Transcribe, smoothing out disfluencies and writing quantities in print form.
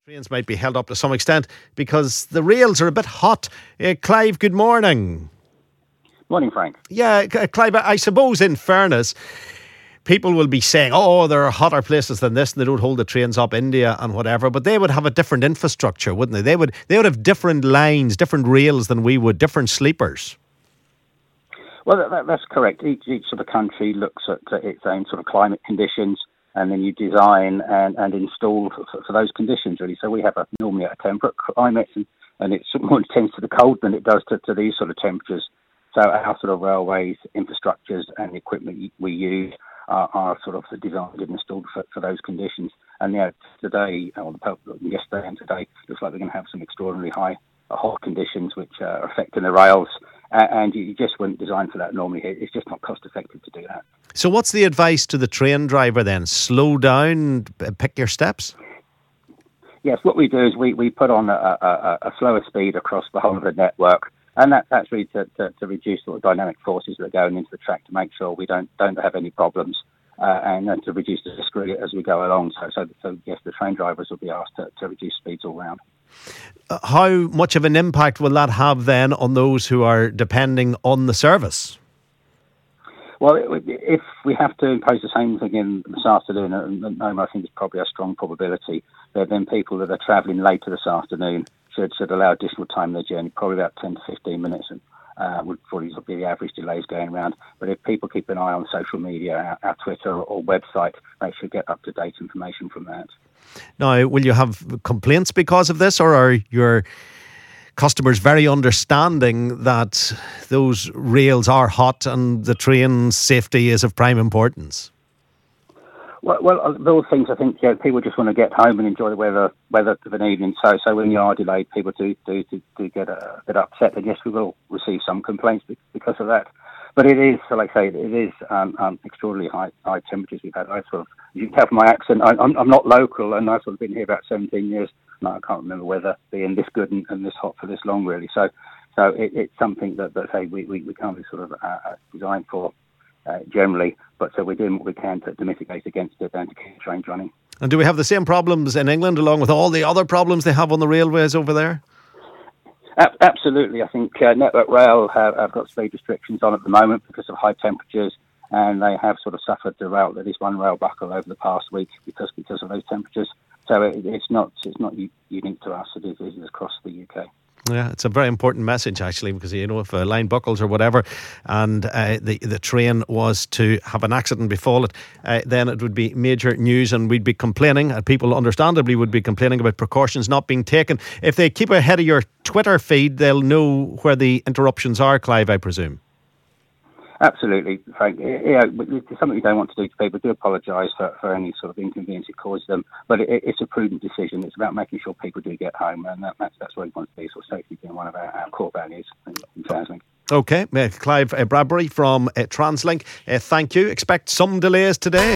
Trains might be held up to some extent because the rails are a bit hot. Clive, good morning. Morning, Frank. Yeah, Clive, I suppose in fairness, people will be saying, oh, there are hotter places than this and they don't hold the trains up, India and whatever, but they would have a different infrastructure, wouldn't they? They would have different lines, different rails than we would, different sleepers. Well, that's correct. Each sort of country looks at its own sort of climate conditions, and then you design and install for those conditions, really. So we have normally a temperate climate, and it's more intense to the cold than it does to these sort of temperatures. So our sort of railways, infrastructures and equipment we use are sort of designed and installed for those conditions. And yesterday and today, looks like we're going to have some extraordinarily hot conditions which are affecting the rails. And you just wouldn't design for that normally. It's just not cost effective to do that. So what's the advice to the train driver then? Slow down, pick your steps? Yes, what we do is we put on a slower speed across the whole of the network. And that's really to reduce the dynamic forces that are going into the track to make sure we don't have any problems and then to reduce the risk as we go along. So yes, the train drivers will be asked to reduce speeds all round. How much of an impact will that have then on those who are depending on the service? Well, if we have to impose the same thing in this afternoon, and I think it's probably a strong probability, that then people that are travelling later this afternoon should allow additional time in their journey, probably about 10 to 15 minutes, and would probably be the average delays going around. But if people keep an eye on social media, our Twitter or website, they should get up-to-date information from that. Now, will you have complaints because of this, or are your customers very understanding that those rails are hot and the train's safety is of prime importance? Well, those things, I think people just want to get home and enjoy the weather of an evening. So when you are delayed, people do get a bit upset. And yes, we will receive some complaints because of that. But it is, so like I say, it is extraordinarily high temperatures we've had. You can tell from my accent, I'm not local, and I've sort of been here about 17 years. And I can't remember weather being this good and this hot for this long, really. So it's something that say we can't be sort of designed for. Generally, but so we're doing what we can to mitigate against it and to keep trains running. And do we have the same problems in England along with all the other problems they have on the railways over there? Absolutely. I think Network Rail have got speed restrictions on at the moment because of high temperatures, and they have sort of suffered at least one rail buckle over the past week because of those temperatures. So it's not unique to us. It is across the UK. Yeah, it's a very important message actually, because if a line buckles or whatever and the train was to have an accident befall it, then it would be major news and we'd be complaining, and people understandably would be complaining about precautions not being taken. If they keep ahead of your Twitter feed, they'll know where the interruptions are, Clive, I presume. Absolutely, Frank. It's something we don't want to do to people. We do apologise for any sort of inconvenience it causes them, but it's a prudent decision. It's about making sure people do get home, and that's where we want to be. So safety being one of our core values in TransLink. Okay, Clive Bradbury from TransLink. Thank you. Expect some delays today.